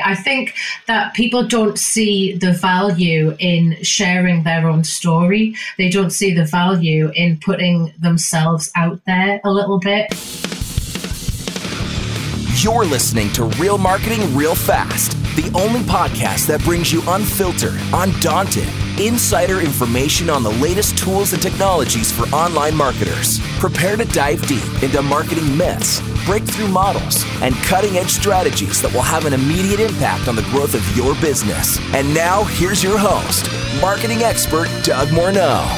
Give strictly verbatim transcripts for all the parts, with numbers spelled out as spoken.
I think that people don't see the value in sharing their own story. They don't see the value in putting themselves out there a little bit. You're listening to Real Marketing Real Fast, the only podcast that brings you unfiltered, undaunted, insider information on the latest tools and technologies for online marketers. Prepare to dive deep into marketing myths, breakthrough models, and cutting-edge strategies that will have an immediate impact on the growth of your business. And now, here's your host, marketing expert Doug Morneau.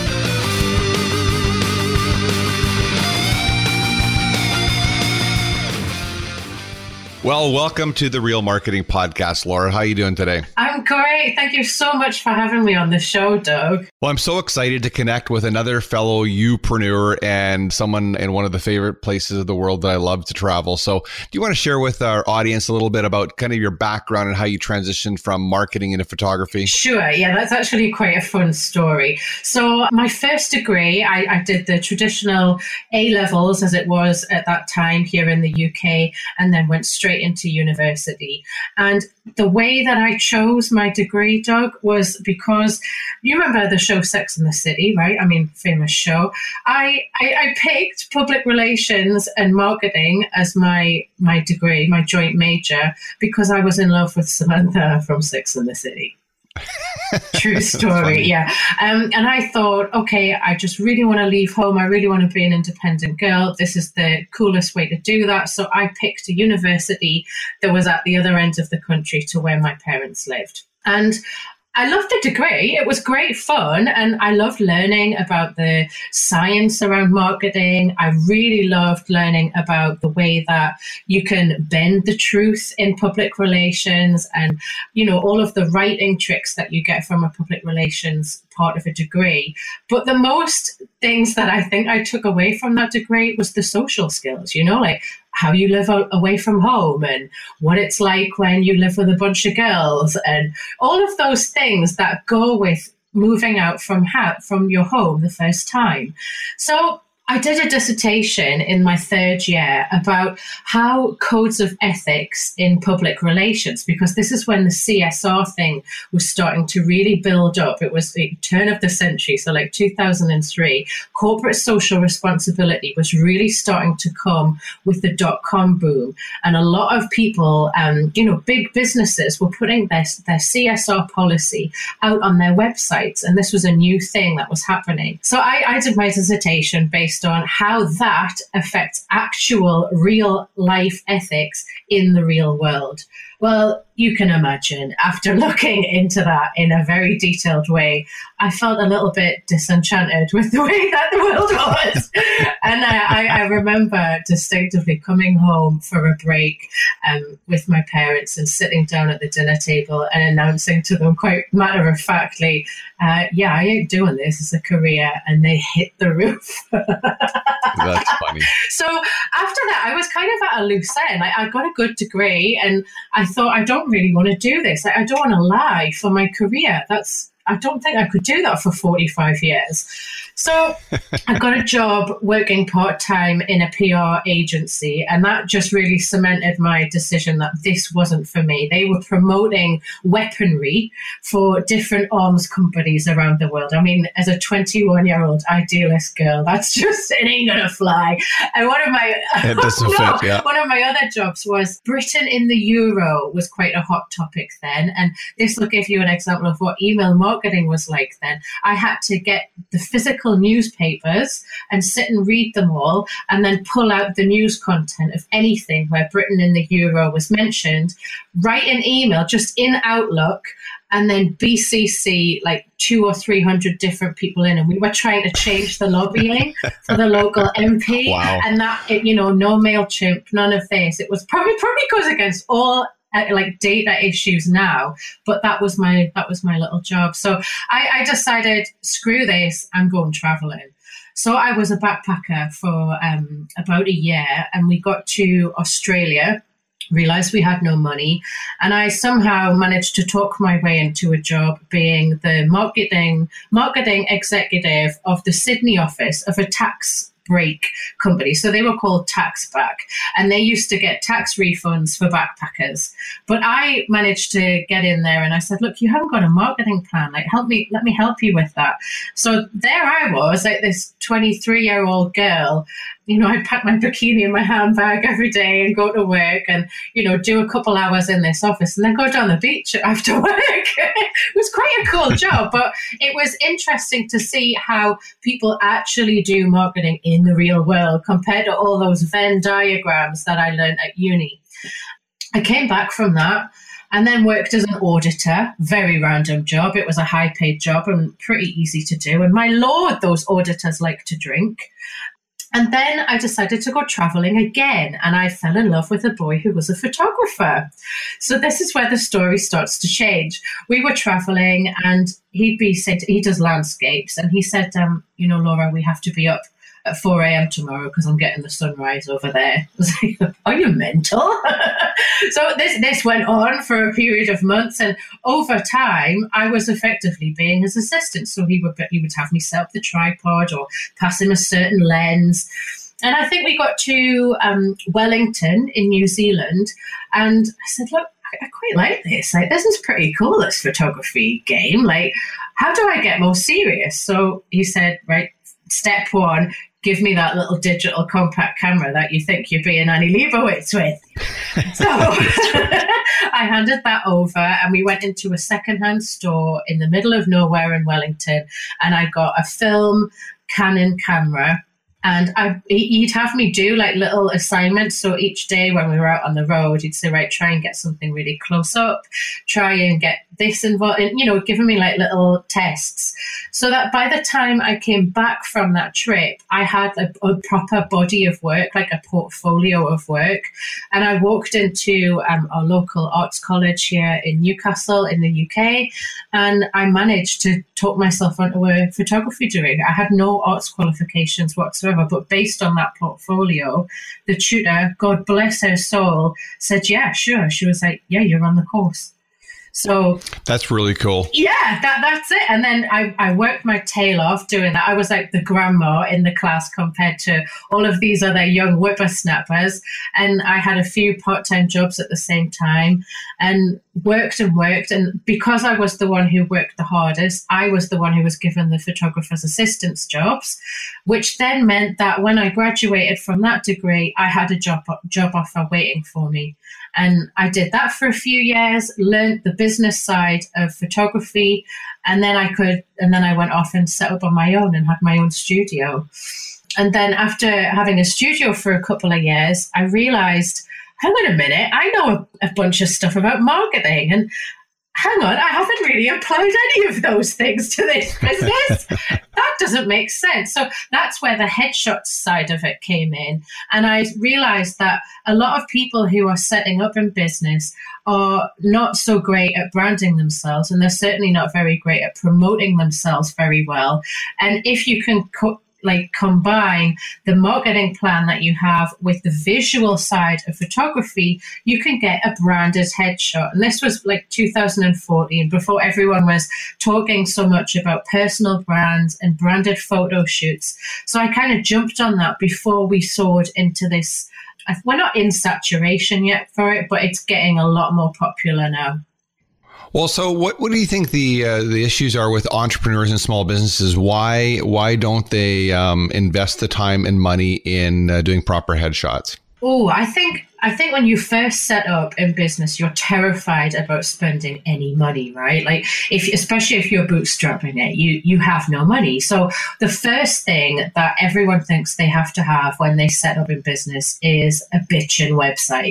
Well, welcome to the Real Marketing Podcast, Laura. How are you doing today? I'm great. Thank you so much for having me on the show, Doug. Well, I'm so excited to connect with another fellow youpreneur and someone in one of the favorite places of the world that I love to travel. So do you want to share with our audience a little bit about kind of your background and how you transitioned from marketing into photography? Sure. Yeah, that's actually quite a fun story. So my first degree, I, I did the traditional A-levels as it was at that time here in the U K, and then went straight into university. And the way that I chose my degree, Doug, was because you remember the show Sex and the City, right? I mean, famous show. I, I, I picked public relations and marketing as my my degree, my joint major, because I was in love with Samantha from Sex and the City. True story, yeah. Um, and I thought, okay, I just really want to leave home. I really want to be an independent girl. This is the coolest way to do that. So I picked a university that was at the other end of the country to where my parents lived. And I loved the degree. It was great fun. And I loved learning about the science around marketing. I really loved learning about the way that you can bend the truth in public relations and, you know, all of the writing tricks that you get from a public relations part of a degree. But the most things that I think I took away from that degree was the social skills, you know, like how you live away from home and what it's like when you live with a bunch of girls and all of those things that go with moving out from ha- from your home the first time. So I did a dissertation in my third year about how codes of ethics in public relations, because this is when the C S R thing was starting to really build up. It was the turn of the century, so like two thousand three. Corporate social responsibility was really starting to come with the dot-com boom. And a lot of people, um, you know, big businesses were putting their, their C S R policy out on their websites. And this was a new thing that was happening. So I, I did my dissertation based on how that affects actual real life ethics in the real world. Well, you can imagine, after looking into that in a very detailed way, I felt a little bit disenchanted with the way that the world was. And I, I, I remember distinctively coming home for a break um, with my parents and sitting down at the dinner table and announcing to them quite matter-of-factly, uh, yeah, I ain't doing this as a career. And they hit the roof. That's funny. So after that, I was kind of at a loose end. I, I got a good degree and I thought, I don't really want to do this. I, I don't want to lie for my career. That's I don't think I could do that for forty-five years. So I got a job working part-time in a P R agency, and that just really cemented my decision that this wasn't for me. They were promoting weaponry for different arms companies around the world. I mean, as a twenty-one-year-old idealist girl, that's just, it ain't gonna fly. And one of my it doesn't no, fit, yeah. one of my other jobs was Britain in the Euro was quite a hot topic then, and this will give you an example of what email marketing was like then. I had to get the physical newspapers and sit and read them all and then pull out the news content of anything where Britain in the Euro was mentioned, write an email just in Outlook, and then B C C like two or three hundred different people in, and we were trying to change the lobbying for the local M P. Wow. And that, it, you know, no MailChimp, none of this. It was probably probably goes against all uh, like data issues now, but that was my that was my little job. So I, I decided, screw this, I'm going traveling. So I was a backpacker for um, about a year, and we got to Australia, realized we had no money, and I somehow managed to talk my way into a job being the marketing marketing executive of the Sydney office of a tax break company. So they were called TaxBack, and they used to get tax refunds for backpackers. But I managed to get in there, and I said, look, you haven't got a marketing plan. Like, help me, let me help you with that. So there I was, like this twenty-three-year-old girl. You know, I'd pack my bikini in my handbag every day and go to work and, you know, do a couple hours in this office and then go down the beach after work. It was quite a cool job, but it was interesting to see how people actually do marketing in the real world compared to all those Venn diagrams that I learned at uni. I came back from that and then worked as an auditor, very random job. It was a high paid job and pretty easy to do. And my lord, those auditors like to drink. And then I decided to go traveling again, and I fell in love with a boy who was a photographer. So this is where the story starts to change. We were traveling, and he'd be said he does landscapes, and he said, um, you know, Laura, we have to be up at four a.m. tomorrow because I'm getting the sunrise over there. I was like, are you mental? So this this went on for a period of months, and over time, I was effectively being his assistant. So he would he would have me set up the tripod or pass him a certain lens. And I think we got to um, Wellington in New Zealand, and I said, look, I quite like this. Like, this is pretty cool, this photography game. Like, how do I get more serious? So he said, right, step one, give me that little digital compact camera that you think you're being Annie Leibovitz with. So I handed that over, and we went into a secondhand store in the middle of nowhere in Wellington, and I got a film Canon camera. And I, he'd have me do like little assignments. So each day when we were out on the road, he'd say, right, try and get something really close up, try and get this involved, and, you know, giving me like little tests. So that by the time I came back from that trip, I had a, a proper body of work, like a portfolio of work. And I walked into um, our local arts college here in Newcastle in the U K, and I managed to talk myself onto a photography degree. I had no arts qualifications whatsoever. But based on that portfolio, the tutor, God bless her soul, said, yeah, sure. She was like, yeah, you're on the course. So that's really cool. Yeah, that that's it. And then I, I worked my tail off doing that. I was like the grandma in the class compared to all of these other young whippersnappers. And I had a few part-time jobs at the same time and worked and worked. And because I was the one who worked the hardest, I was the one who was given the photographer's assistant's jobs, which then meant that when I graduated from that degree, I had a job job offer waiting for me. And I did that for a few years, learned the business side of photography, and then I could, and then I went off and set up on my own and had my own studio. And then after having a studio for a couple of years, I realized, hang on a minute, I know a, a bunch of stuff about marketing, and hang on, I haven't really applied any of those things to this business. That doesn't make sense. So that's where the headshots side of it came in. And I realized that a lot of people who are setting up in business are not so great at branding themselves, and they're certainly not very great at promoting themselves very well. And if you can co- like combine the marketing plan that you have with the visual side of photography, you can get a branded headshot. And this was like two thousand fourteen, before everyone was talking so much about personal brands and branded photo shoots. So I kind of jumped on that before we soared into this. We're not in saturation yet for it, but it's getting a lot more popular now. Well, so what, what do you think the uh, the issues are with entrepreneurs and small businesses? Why why don't they um, invest the time and money in uh, doing proper headshots? Oh, I think I think when you first set up in business, you're terrified about spending any money, right? Like, if especially if you're bootstrapping it, you you have no money. So the first thing that everyone thinks they have to have when they set up in business is a bitchin' website.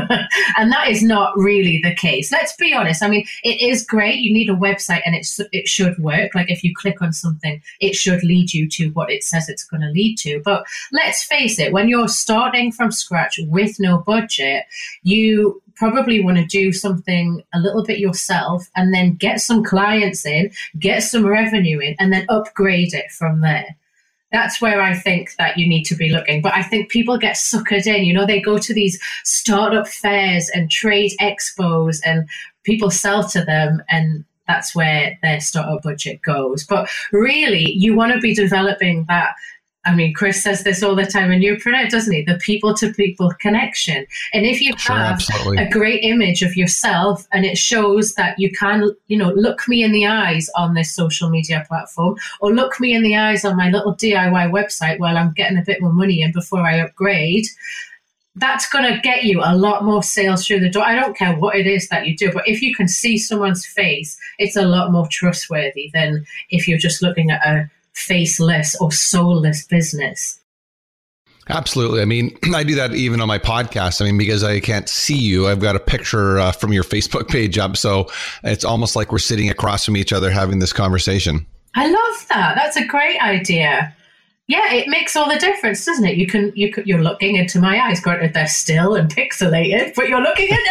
And that is not really the case. Let's be honest. I mean, it is great. You need a website, and it's it should work. Like, if you click on something, it should lead you to what it says it's going to lead to. But let's face it, when you're starting from scratch with no budget, budget, you probably want to do something a little bit yourself and then get some clients in, get some revenue in, and then upgrade it from there. That's where I think that you need to be looking. But I think people get suckered in. You know, they go to these startup fairs and trade expos, and people sell to them, and that's where their startup budget goes. But really, you want to be developing that I mean, Chris says this all the time in Youpreneur, doesn't he? The people-to-people connection. And if you Sure, have absolutely. a great image of yourself and it shows that you can, you know, look me in the eyes on this social media platform, or look me in the eyes on my little D I Y website while I'm getting a bit more money in before I upgrade, that's going to get you a lot more sales through the door. I don't care what it is that you do, but if you can see someone's face, it's a lot more trustworthy than if you're just looking at a faceless or soulless business. Absolutely. I mean, I do that even on my podcast. I mean, because I can't see you, I've got a picture uh, from your Facebook page up. So it's almost like we're sitting across from each other having this conversation. I love that. That's a great idea. Yeah, it makes all the difference, doesn't it? You can, you could, you're looking into my eyes. Granted, they're still and pixelated, but you're looking into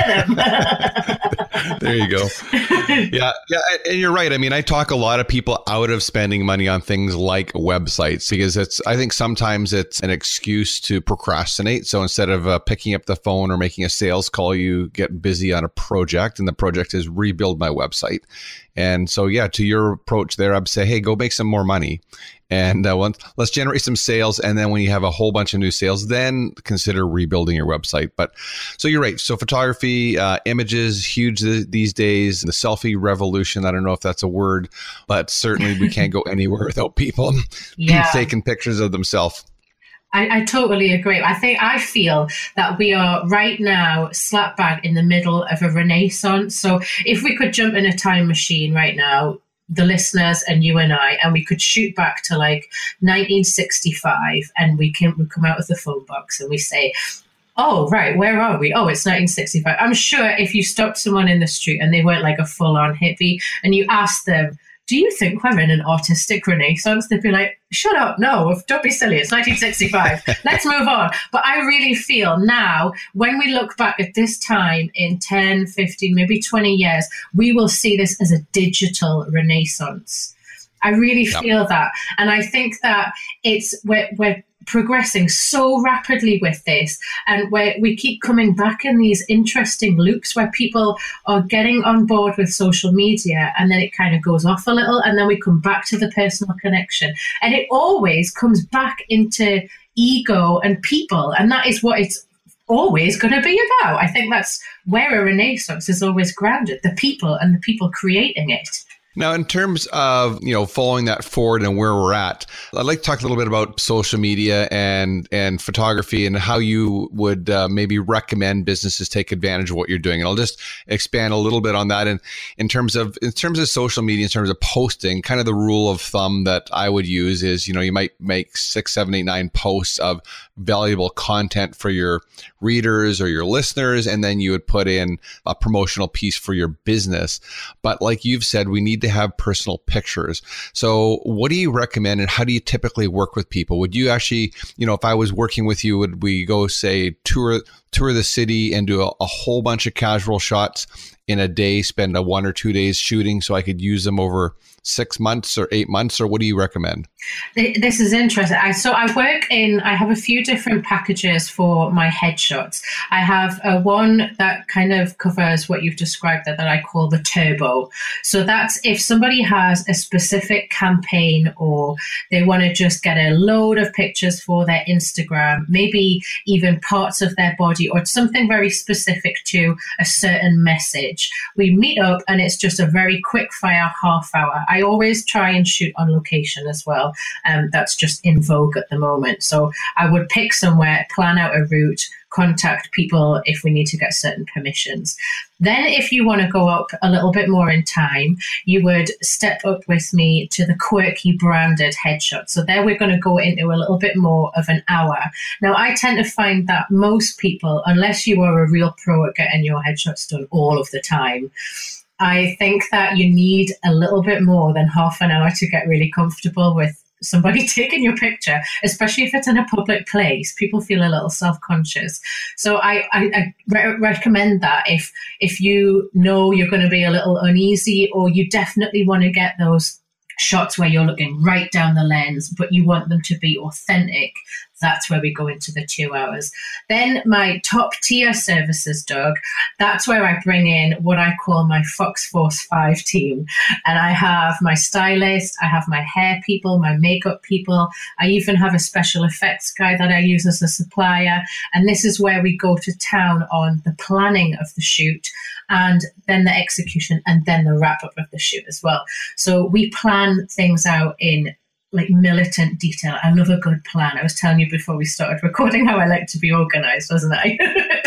them. There you go. Yeah, yeah, and you're right. I mean, I talk a lot of people out of spending money on things like websites because it's. I think sometimes it's an excuse to procrastinate. So instead of uh, picking up the phone or making a sales call, you get busy on a project, and the project is rebuild my website. And so, yeah, to your approach there, I'd say, hey, go make some more money. And uh, once, let's generate some sales. And then when you have a whole bunch of new sales, then consider rebuilding your website. But so you're right. So photography, uh, images, huge th- these days. The selfie revolution. I don't know if that's a word, but certainly we can't go anywhere without people yeah. taking pictures of themselves. I, I totally agree. I think I feel that we are right now slap bang in the middle of a renaissance. So if we could jump in a time machine right now, the listeners and you and I, and we could shoot back to like nineteen sixty-five, and we can we come out of the phone box and we say, oh, right, where are we? Oh, it's nineteen sixty-five. I'm sure if you stopped someone in the street and they weren't like a full-on hippie and you asked them, do you think we're in an artistic renaissance? They'd be like, shut up, no, don't be silly, it's nineteen sixty-five, let's move on. But I really feel now, when we look back at this time in ten, fifteen, maybe twenty years, we will see this as a digital renaissance. I really Yep. feel that. And I think that it's, we're, we're progressing so rapidly with this, and where we keep coming back in these interesting loops where people are getting on board with social media, and then it kind of goes off a little, and then we come back to the personal connection, and it always comes back into ego and people, and that is what it's always going to be about. I think that's where a renaissance is always grounded, the people and the people creating it. Now, in terms of, you know, following that forward and where we're at, I'd like to talk a little bit about social media and and photography and how you would uh, maybe recommend businesses take advantage of what you're doing. And I'll just expand a little bit on that. And in terms of in terms of social media, in terms of posting, kind of the rule of thumb that I would use is, you know, you might make six, seven, eight, nine posts of valuable content for your readers or your listeners, and then you would put in a promotional piece for your business. But like you've said, we need to have personal pictures. So what do you recommend, and how do you typically work with people? Would you actually, you know, if I was working with you, would we go say tour tour the city and do a, a whole bunch of casual shots in a day, spend a one or two days shooting so I could use them over six months or eight months, or what do you recommend? This is interesting. I, so I work in, I have a few different packages for my headshots. I have a one that kind of covers what you've described there that I call the turbo. So that's if somebody has a specific campaign or they want to just get a load of pictures for their Instagram, maybe even parts of their body or something very specific to a certain message. We meet up and it's just a very quick fire half hour. I always try and shoot on location as well. Um, that's just in vogue at the moment. So I would pick somewhere, plan out a route, contact people if we need to get certain permissions. Then if you want to go up a little bit more in time, you would step up with me to the quirky branded headshot. So there we're going to go into a little bit more of an hour. Now, I tend to find that most people, unless you are a real pro at getting your headshots done all of the time, I think that you need a little bit more than half an hour to get really comfortable with somebody taking your picture, especially if it's in a public place. People feel a little self-conscious. So I, I, I re- recommend that if if you know you're going to be a little uneasy, or you definitely want to get those shots where you're looking right down the lens, but you want them to be authentic, That's where we go into the two hours. Then my top tier services, Doug, that's where I bring in what I call my Fox Force five team. And I have my stylist, I have my hair people, my makeup people. I even have a special effects guy that I use as a supplier. And this is where we go to town on the planning of the shoot, and then the execution, and then the wrap up of the shoot as well. So we plan things out in like militant detail. I love a good plan. I was telling you before we started recording how I like to be organized, wasn't I?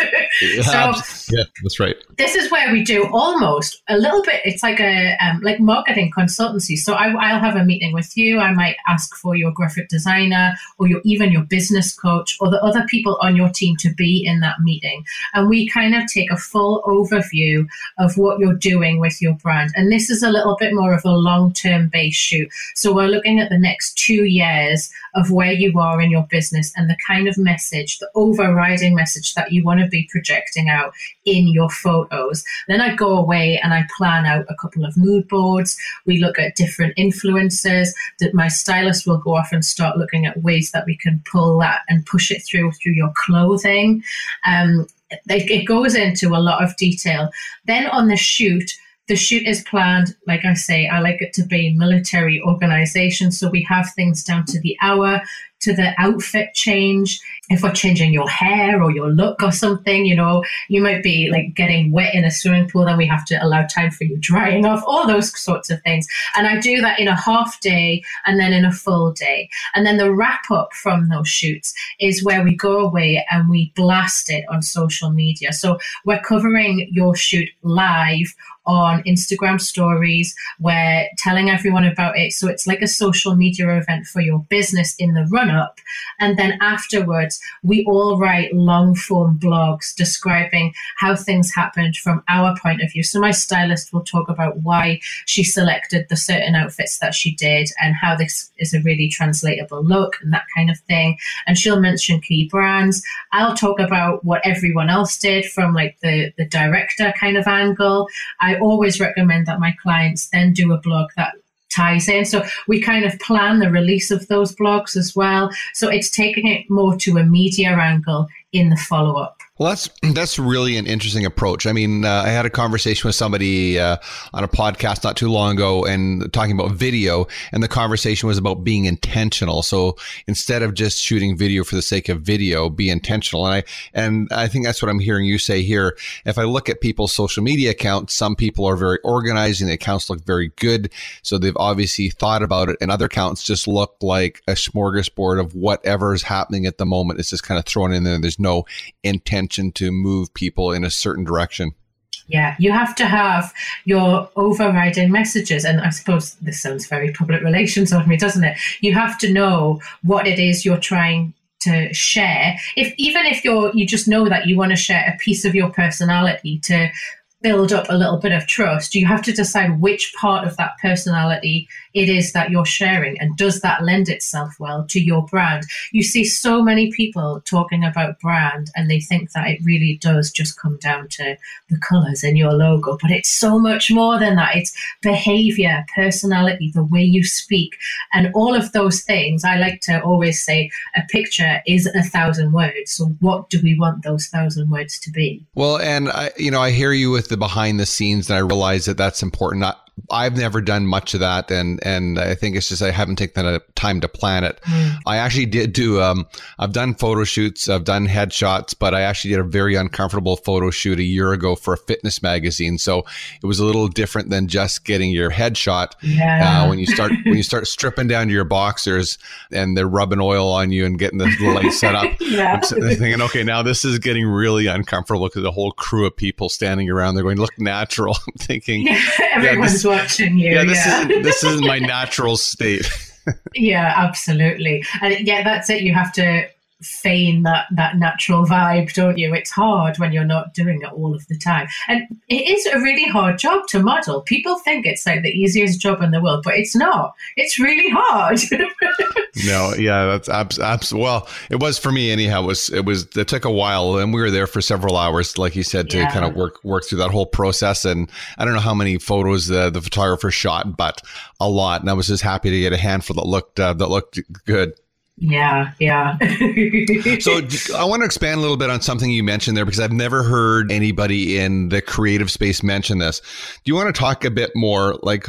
so yeah, that's right. This is where we do almost a little bit. It's like a um, like marketing consultancy. So I, I'll have a meeting with you. I might ask for your graphic designer or your even your business coach or the other people on your team to be in that meeting. And we kind of take a full overview of what you're doing with your brand. And this is a little bit more of a long-term based shoot. So we're looking at the next two years of where you are in your business and the kind of message, the overriding message that you want to be projecting out in your photos. Then I go away and I plan out a couple of mood boards. We look at different influencers. That my stylist will go off and start looking at ways that we can pull that and push it through through your clothing. Um, it, it goes into a lot of detail. Then on the shoot, the shoot is planned, like I say, I like it to be military organization. So we have things down to the hour, to the outfit change. If we're changing your hair or your look or something, you know, you might be like getting wet in a swimming pool, then we have to allow time for you drying off, all those sorts of things. And I do that in a half day and then in a full day. And then the wrap up from those shoots is where we go away and we blast it on social media. So we're covering your shoot live on Instagram stories. We're telling everyone about it. So it's like a social media event for your business in the run up. And then afterwards, we all write long form blogs describing how things happened from our point of view. So my stylist will talk about why she selected the certain outfits that she did and how this is a really translatable look and that kind of thing. And she'll mention key brands. I'll talk about what everyone else did from like the, the director kind of angle. I always recommend that my clients then do a blog that ties in. So we kind of plan the release of those blogs as well. So it's taking it more to a media angle in the follow-up. Well, that's that's really an interesting approach. I mean, uh, I had a conversation with somebody uh, on a podcast not too long ago and talking about video, and the conversation was about being intentional. So instead of just shooting video for the sake of video, be intentional. And I and I think that's what I'm hearing you say here. If I look at people's social media accounts, some people are very organized and the accounts look very good. So they've obviously thought about it, and other accounts just look like a smorgasbord of whatever is happening at the moment. It's just kind of thrown in there. There's no intention to move people in a certain direction. Yeah, you have to have your overriding messages. And I suppose this sounds very public relations of me, doesn't it? You have to know what it is you're trying to share. If even if you're you just know that you want to share a piece of your personality to build up a little bit of trust, you have to decide which part of that personality it is that you're sharing, and does that lend itself well to your brand. You see so many people talking about brand and they think that it really does just come down to the colors in your logo, but it's so much more than that. It's behavior, personality, the way you speak, and all of those things. I like to always say a picture is a thousand words. So what do we want those thousand words to be? Well, and I, you know, I hear you with the behind the scenes, and I realize that that's important. Not, I've never done much of that, and and I think it's just I haven't taken the time to plan it. Mm. I actually did do. Um, I've done photo shoots, I've done headshots, but I actually did a very uncomfortable photo shoot a year ago for a fitness magazine. So it was a little different than just getting your headshot. Yeah. Uh, when you start when you start stripping down to your boxers and they're rubbing oil on you and getting the light set up. Yeah. I'm thinking, okay, now this is getting really uncomfortable because the whole crew of people standing around, they're going, look natural. I'm thinking, yeah, everyone's yeah, this, watching you. Yeah, this yeah. isn't this isn't my natural state. Yeah, absolutely. And yeah, that's it. You have to feign that that natural vibe, don't you? It's hard when you're not doing it all of the time. And it is a really hard job to model. People think it's like the easiest job in the world, but it's not. It's really hard. No, yeah, that's abs- abs- well, it was for me anyhow. It was it was it took a while, and we were there for several hours, like you said, to yeah. kind of work work through that whole process. And I don't know how many photos the, the photographer shot, but a lot. And I was just happy to get a handful that looked uh, that looked good. Yeah, yeah. So I want to expand a little bit on something you mentioned there, because I've never heard anybody in the creative space mention this. Do you want to talk a bit more, like,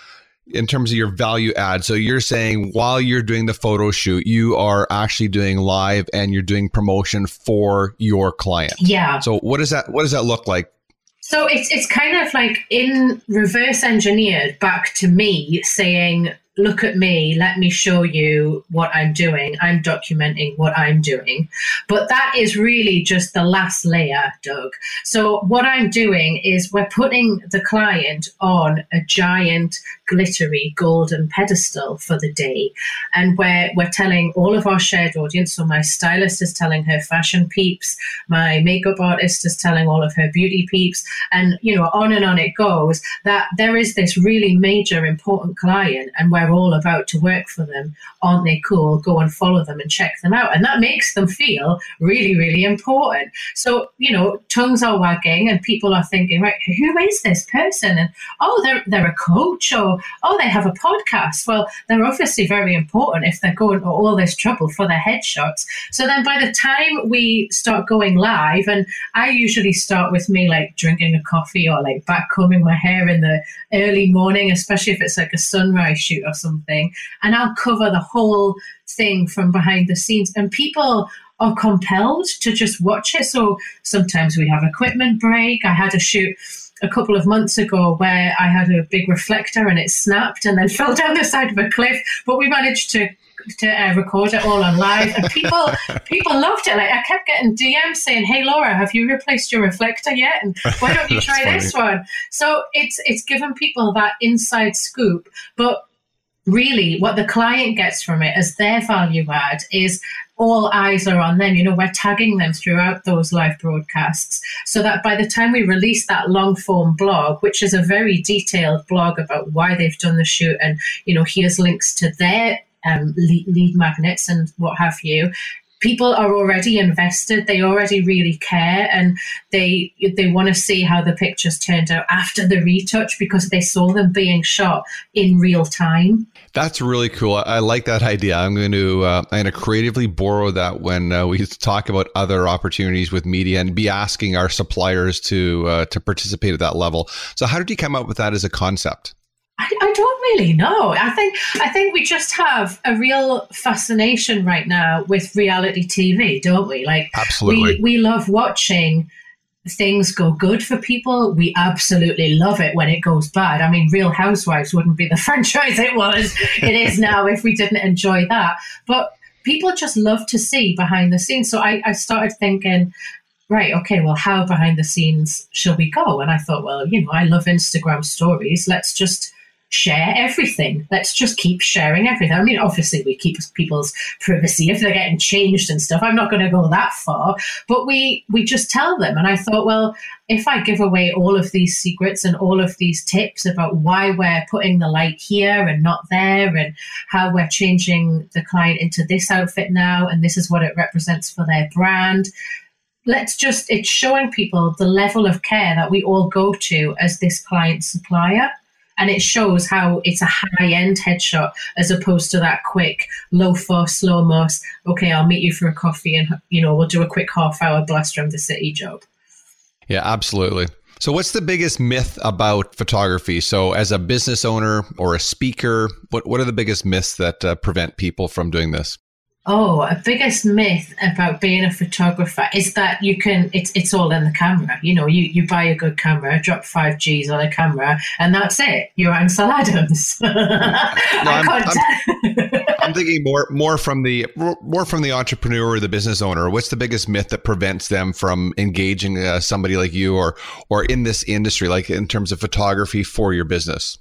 in terms of your value add? So you're saying while you're doing the photo shoot, you are actually doing live and you're doing promotion for your client. Yeah. So what does that what does that look like? So it's it's kind of like in reverse engineered back to me saying, look at me, let me show you what I'm doing. I'm documenting what I'm doing. But that is really just the last layer, Doug. So what I'm doing is we're putting the client on a giant glittery golden pedestal for the day. And we're, we're telling all of our shared audience, so my stylist is telling her fashion peeps, my makeup artist is telling all of her beauty peeps, and, you know, on and on it goes, that there is this really major important client and we're all about to work for them. Aren't they cool? Go and follow them and check them out. And that makes them feel really, really important. So, you know, tongues are wagging and people are thinking, right, who is this person? And, oh, they're, they're a coach, or, oh, they have a podcast. Well, they're obviously very important if they're going to all this trouble for their headshots. So then by the time we start going live, and I usually start with me like drinking a coffee or like back combing my hair in the early morning, especially if it's like a sunrise shoot or something, and I'll cover the whole thing from behind the scenes, and people are compelled to just watch it. So sometimes we have equipment break. I had a shoot a couple of months ago where I had a big reflector and it snapped and then fell down the side of a cliff, but we managed to to uh, record it all on live, and people people loved it. Like, I kept getting D Ms saying, "Hey Laura, have you replaced your reflector yet? And why don't you try this one?" So it's it's given people that inside scoop. But really, what the client gets from it as their value add is all eyes are on them. You know, we're tagging them throughout those live broadcasts so that by the time we release that long form blog, which is a very detailed blog about why they've done the shoot, and, you know, here's links to their um, lead, lead magnets and what have you, people are already invested. They already really care, and they they want to see how the pictures turned out after the retouch because they saw them being shot in real time. That's really cool. I like that idea. I'm going to uh, I'm going to creatively borrow that when uh, we talk about other opportunities with media, and be asking our suppliers to uh, to participate at that level. So, how did you come up with that as a concept? I, I don't really know. I think I think we just have a real fascination right now with reality T V, don't we? Like, absolutely, we, we love watching things go good for people. We absolutely love it when it goes bad. I mean, Real Housewives wouldn't be the franchise it was, it is now, if we didn't enjoy that. But people just love to see behind the scenes. So I, I started thinking, right, okay, well, how behind the scenes shall we go? And I thought, well, you know, I love Instagram stories. Let's just share everything. Let's just keep sharing everything. I mean, obviously we keep people's privacy if they're getting changed and stuff. I'm not going to go that far, but we we just tell them. And I thought, well, if I give away all of these secrets and all of these tips about why we're putting the light here and not there, and how we're changing the client into this outfit now, and this is what it represents for their brand, let's just, it's showing people the level of care that we all go to as this client supplier. And it shows how it's a high-end headshot as opposed to that quick, low-fuss, slow-muss, okay, I'll meet you for a coffee and, you know, we'll do a quick half-hour blast around the city job. Yeah, absolutely. So what's the biggest myth about photography? So as a business owner or a speaker, what, what are the biggest myths that uh, prevent people from doing this? Oh, a biggest myth about being a photographer is that you can, it's it's all in the camera. You know, you, you buy a good camera, drop five G's on a camera, and that's it. You're Ansel Adams. no, I'm, I'm, I'm thinking more more from the more from the entrepreneur or the business owner. What's the biggest myth that prevents them from engaging uh, somebody like you, or or in this industry, like in terms of photography for your business?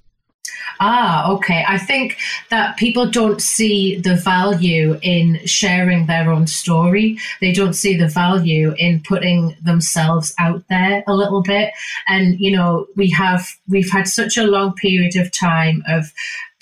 Ah, okay. I think that people don't see the value in sharing their own story. They don't see the value in putting themselves out there a little bit. And, you know, we have, we've had such a long period of time of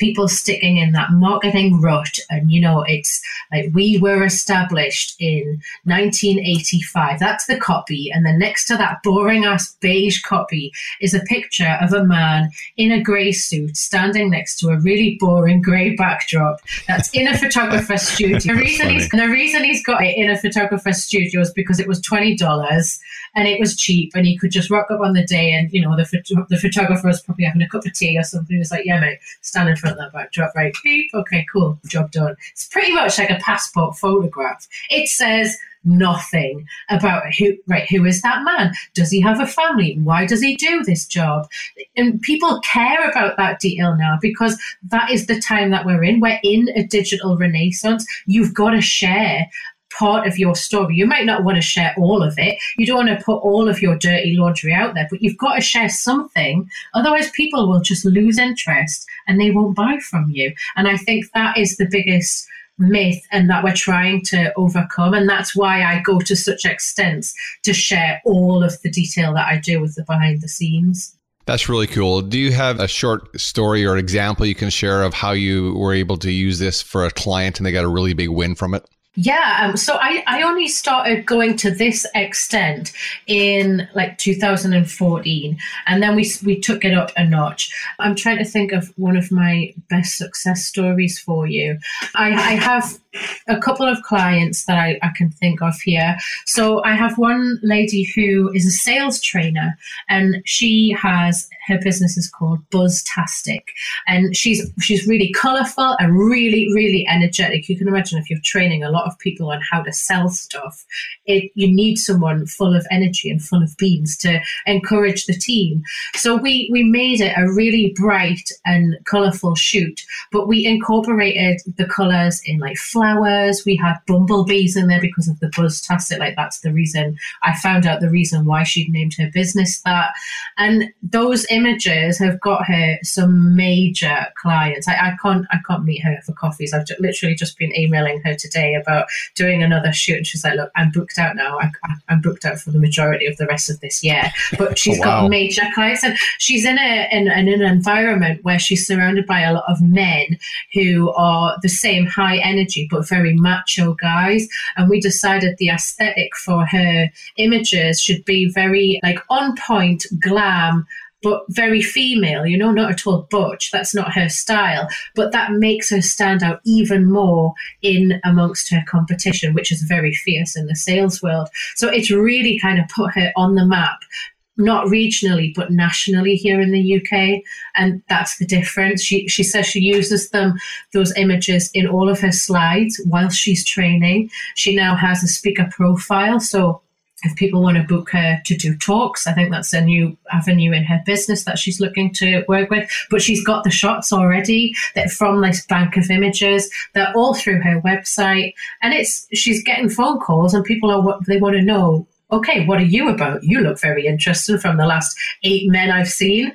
people sticking in that marketing rut. And, you know, it's like, we were established in nineteen eighty-five. That's the copy. And then next to that boring ass beige copy is a picture of a man in a grey suit standing next to a really boring grey backdrop that's in a photographer's studio. The reason, he's, the reason he's got it in a photographer's studio is because it was twenty dollars and it was cheap, and he could just rock up on the day, and, you know, the, photo- the photographer was probably having a cup of tea or something. He was like, yeah, mate, stand in front of that backdrop, right? Beep. Okay, cool, job done. It's pretty much like a passport photograph. It says nothing about who, right, who is that man? Does he have a family? Why does he do this job? And people care about that detail now, because that is the time that we're in. We're in a digital renaissance. You've got to share part of your story. You might not want to share all of it. You don't want to put all of your dirty laundry out there, but you've got to share something. Otherwise, people will just lose interest and they won't buy from you. And I think that is the biggest myth, and that we're trying to overcome. And that's why I go to such extents to share all of the detail that I do with the behind the scenes. That's really cool. Do you have a short story or example you can share of how you were able to use this for a client and they got a really big win from it? Yeah, um, so I, I only started going to this extent in like two thousand fourteen, and then we we took it up a notch. I'm trying to think of one of my best success stories for you. I, I have a couple of clients that I, I can think of here. So I have one lady who is a sales trainer, and she has, her business is called Buzztastic, and she's she's really colourful and really, really energetic. You can imagine if you're training a lot of people on how to sell stuff, it you need someone full of energy and full of beans to encourage the team. So we we made it a really bright and colourful shoot, but we incorporated the colours in like flowers. We had bumblebees in there because of the Buzztastic. Like, that's the reason I found out the reason why she'd named her business that. And those images have got her some major clients. I, I can't I can't meet her for coffees. I've literally just been emailing her today about doing another shoot, and she's like, look, I'm booked out now. I, I'm booked out for the majority of the rest of this year. But she's oh, wow. got major clients, and she's in a in, in an environment where she's surrounded by a lot of men who are the same high energy but very macho guys. And we decided the aesthetic for her images should be very like on point, glam, but very female, you know, not at all butch. That's not her style. But that makes her stand out even more in amongst her competition, which is very fierce in the sales world. So it's really kind of put her on the map, not regionally, but nationally here in the U K. And that's the difference. She she says she uses them, those images, in all of her slides while she's training. She now has a speaker profile. So if people want to book her to do talks, I think that's a new avenue in her business that she's looking to work with. But she's got the shots already that from this bank of images. They're all through her website. And it's she's getting phone calls, and people are what they want to know. Okay, what are you about? You look very interesting from the last eight men I've seen.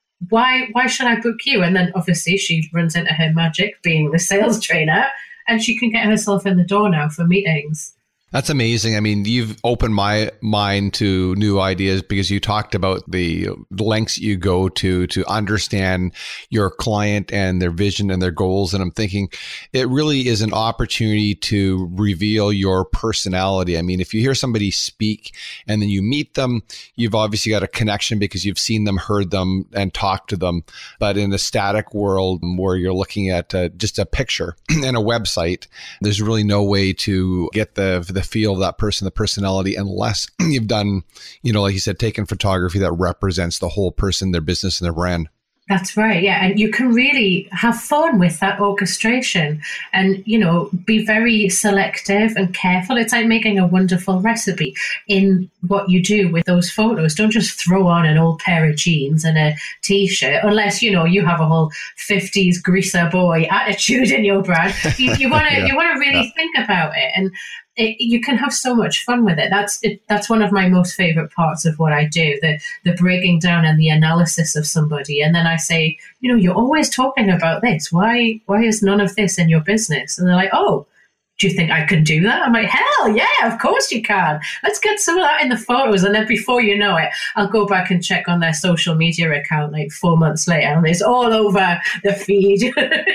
Why why should I book you? And then obviously she runs into her magic being the sales trainer, and she can get herself in the door now for meetings. That's amazing. I mean, you've opened my mind to new ideas because you talked about the lengths you go to to understand your client and their vision and their goals. And I'm thinking it really is an opportunity to reveal your personality. I mean, if you hear somebody speak and then you meet them, you've obviously got a connection because you've seen them, heard them, and talked to them. But in a static world where you're looking at uh, just a picture and a website, there's really no way to get the the feel of that person, the personality, unless you've done, you know, like you said, taken photography that represents the whole person, their business, and their brand. That's right. Yeah. And you can really have fun with that orchestration and, you know, be very selective and careful. It's like making a wonderful recipe in what you do with those photos. Don't just throw on an old pair of jeans and a t-shirt, unless, you know, you have a whole fifties greaser boy attitude in your brand. You, you want to, yeah. you want to really yeah. think about it. And It, you can have so much fun with it. That's it, that's one of my most favorite parts of what I do, the the breaking down and the analysis of somebody. And then I say, you know, you're always talking about this. Why why is none of this in your business? And they're like, oh, do you think I can do that? I'm like, hell yeah, of course you can. Let's get some of that in the photos. And then before you know it, I'll go back and check on their social media account like four months later, and it's all over the feed.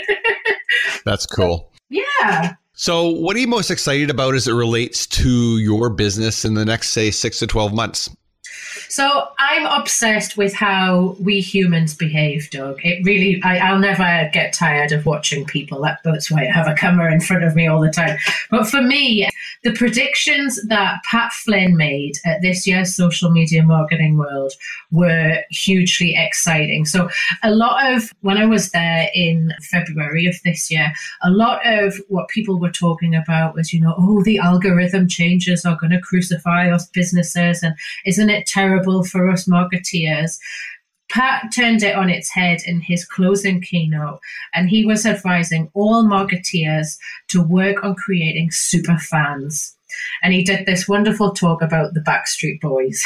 That's cool. Yeah. So what are you most excited about as it relates to your business in the next, say, six to twelve months? So I'm obsessed with how we humans behave, Doug. It really, I, I'll never get tired of watching people. That, that's why I have a camera in front of me all the time. But for me, the predictions that Pat Flynn made at this year's Social Media Marketing World were hugely exciting. So a lot of, when I was there in February of this year, a lot of what people were talking about was, you know, oh, the algorithm changes are going to crucify us businesses, and isn't it terrible for us marketeers? Pat turned it on its head in his closing keynote, and he was advising all marketeers to work on creating super fans. And he did this wonderful talk about the Backstreet Boys.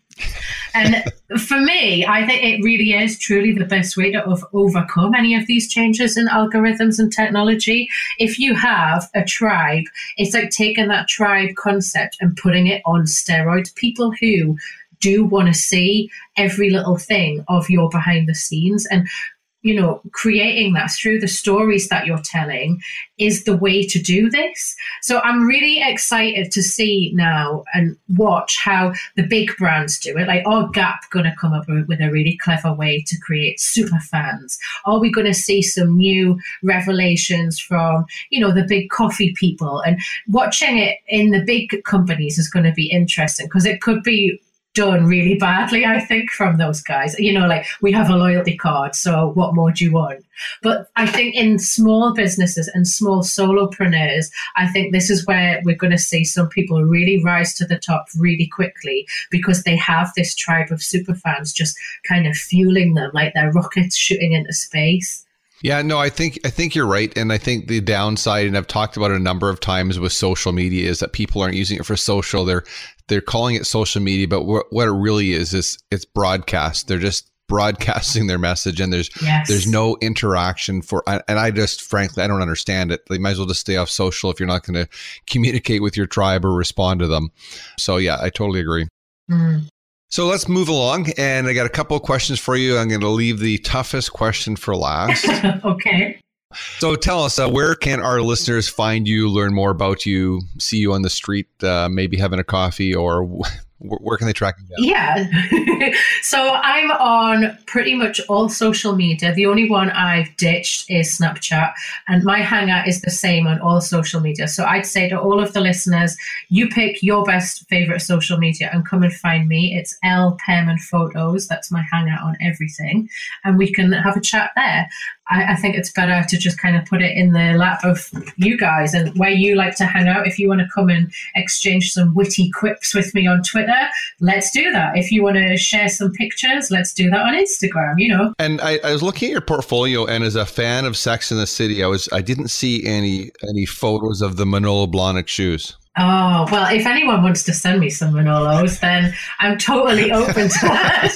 And for me, I think it really is truly the best way to ov- overcome any of these changes in algorithms and technology. If you have a tribe, it's like taking that tribe concept and putting it on steroids. People who do want to see every little thing of your behind the scenes, and you know, creating that through the stories that you're telling is the way to do this. So I'm really excited to see now and watch how the big brands do it. Like, are Gap going to come up with a really clever way to create super fans? Are we going to see some new revelations from, you know, the big coffee people? And watching it in the big companies is going to be interesting, because it could be done really badly, I think, from those guys. You know, like, we have a loyalty card, so what more do you want? But I think in small businesses and small solopreneurs, I think this is where we're going to see some people really rise to the top really quickly, because they have this tribe of super fans just kind of fueling them like they're rockets shooting into space. Yeah, no, I think I think you're right. And I think the downside, and I've talked about it a number of times with social media, is that people aren't using it for social. They're they're calling it social media, but what, what it really is is it's broadcast. They're just broadcasting their message, and there's yes. there's no interaction for. And I just, frankly, I don't understand it. They might as well just stay off social if you're not going to communicate with your tribe or respond to them. So yeah, I totally agree. Mm. So let's move along, and I got a couple of questions for you. I'm going to leave the toughest question for last. Okay. So tell us, uh, where can our listeners find you, learn more about you, see you on the street, uh, maybe having a coffee, or w- where can they track you down? Yeah. So I'm on pretty much all social media. The only one I've ditched is Snapchat, and my hangout is the same on all social media. So I'd say to all of the listeners, you pick your best favorite social media and come and find me. It's L Pearman Photos. That's my hangout on everything, and we can have a chat there. I, I think it's better to just kind of put it in the lap of you guys and where you like to hang out. If you want to come and exchange some witty quips with me on Twitter, let's do that. If you want to share some pictures, let's do that on Instagram, you know. And I, I was looking at your portfolio, and as a fan of Sex and the City, I was I didn't see any any photos of the Manolo Blahnik shoes. Oh, well, if anyone wants to send me some Manolos, then I'm totally open to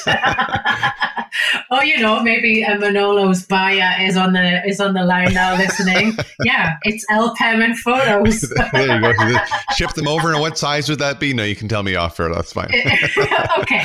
that. Or, you know, maybe a Manolo's buyer is on the is on the line now listening. Yeah, it's L Pearman Photos. There you go. Ship them over. And what size would that be? No, you can tell me off air. That's fine. Okay.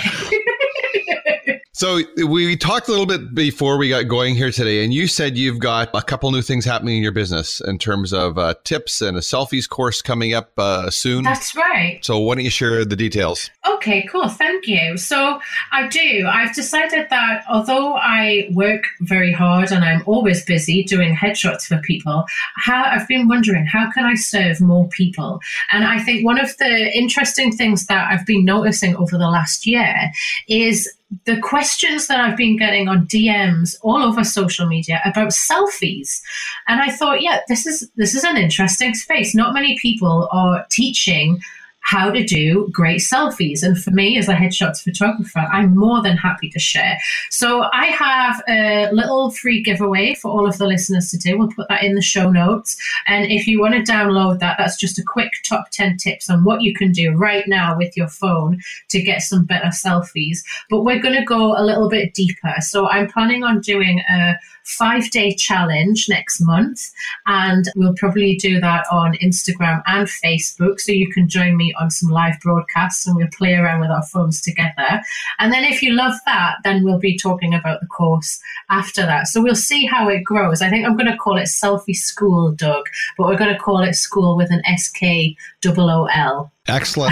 So we talked a little bit before we got going here today, and you said you've got a couple new things happening in your business in terms of uh, tips and a selfies course coming up uh, soon. That's right. So why don't you share the details? Okay, cool. Thank you. So I do. I've decided that although I work very hard and I'm always busy doing headshots for people, how, I've been wondering, how can I serve more people? And I think one of the interesting things that I've been noticing over the last year is the questions that I've been getting on D Ms all over social media about selfies. And I thought, yeah, this is this is an interesting space. Not many people are teaching how to do great selfies. And for me, as a headshots photographer, I'm more than happy to share. So I have a little free giveaway for all of the listeners to do. We'll put that in the show notes. And if you want to download that, that's just a quick top ten tips on what you can do right now with your phone to get some better selfies. But we're going to go a little bit deeper. So I'm planning on doing a five-day challenge next month, and we'll probably do that on Instagram and Facebook, so you can join me on some live broadcasts and we'll play around with our phones together. And then if you love that, then we'll be talking about the course after that. So we'll see how it grows. I think I'm going to call it Selfie School, Doug, but we're going to call it school with an S K O O L. Excellent.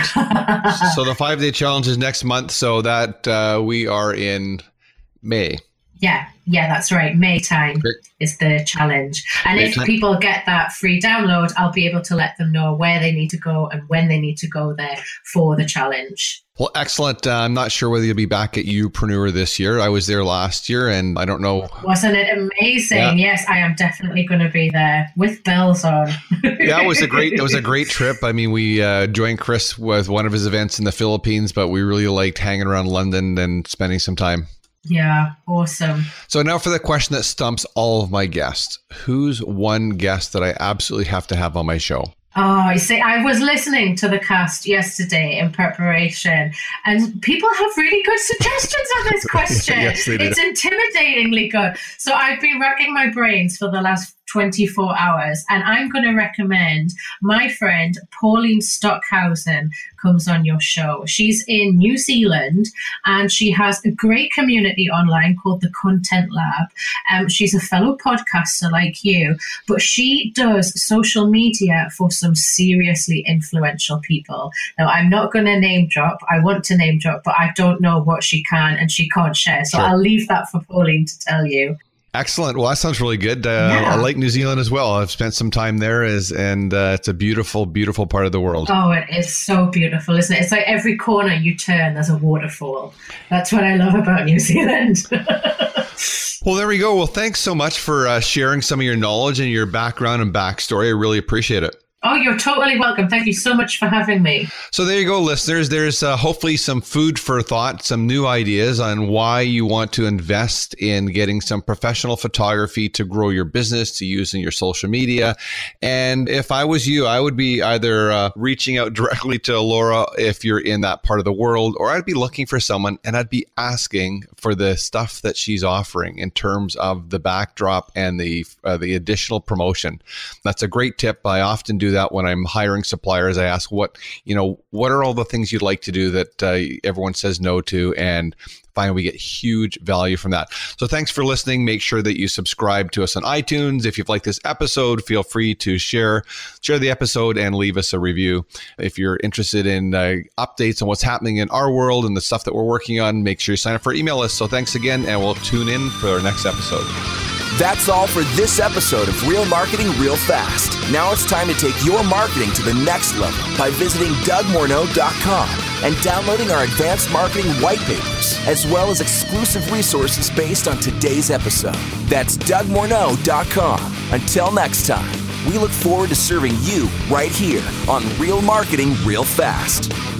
So the five-day challenge is next month, so that uh, we are in May. Yeah, yeah, that's right. May time Great. Is the challenge. And May if time. people get that free download, I'll be able to let them know where they need to go and when they need to go there for the challenge. Well, excellent. Uh, I'm not sure whether you'll be back at Youpreneur this year. I was there last year, and I don't know. Wasn't it amazing? Yeah. Yes, I am definitely going to be there with bells on. Yeah, it was a great. It was a great trip. I mean, we uh, joined Chris with one of his events in the Philippines, but we really liked hanging around London and spending some time. Yeah, awesome. So now for the question that stumps all of my guests. Who's one guest that I absolutely have to have on my show? Oh, you see, I was listening to the cast yesterday in preparation, and people have really good suggestions on this question. Yes, they do. It's intimidatingly good. So I've been racking my brains for the last twenty-four hours, and I'm going to recommend my friend Pauline Stockhausen comes on your show. She's in New Zealand, and she has a great community online called the Content Lab. Um, she's a fellow podcaster like you, but she does social media for some seriously influential people. Now, I'm not going to name drop. I want to name drop, but I don't know what she can and she can't share. So Sure. I'll leave that for Pauline to tell you. Excellent. Well, that sounds really good. Uh, Yeah. I like New Zealand as well. I've spent some time there, as, and uh, it's a beautiful, beautiful part of the world. Oh, it is so beautiful, isn't it? It's like every corner you turn, there's a waterfall. That's what I love about New Zealand. Well, there we go. Well, thanks so much for uh, sharing some of your knowledge and your background and backstory. I really appreciate it. Oh, you're totally welcome. Thank you so much for having me. So there you go, listeners. There's uh, hopefully some food for thought, some new ideas on why you want to invest in getting some professional photography to grow your business, to use in your social media. And if I was you, I would be either uh, reaching out directly to Laura if you're in that part of the world, or I'd be looking for someone and I'd be asking for the stuff that she's offering in terms of the backdrop and the uh, the additional promotion. That's a great tip. I often do that when I'm hiring suppliers. I ask what, you know, what are all the things you'd like to do that uh, everyone says no to, and find we get huge value from that. So thanks for listening. Make sure that you subscribe to us on iTunes. If you've liked this episode, feel free to share, share the episode and leave us a review. If you're interested in uh, updates on what's happening in our world and the stuff that we're working on, make sure you sign up for our email list. So thanks again, and we'll tune in for our next episode. That's all for this episode of Real Marketing Real Fast. Now it's time to take your marketing to the next level by visiting Doug Morneau dot com and downloading our advanced marketing white papers, as well as exclusive resources based on today's episode. That's Doug Morneau dot com. Until next time, we look forward to serving you right here on Real Marketing Real Fast.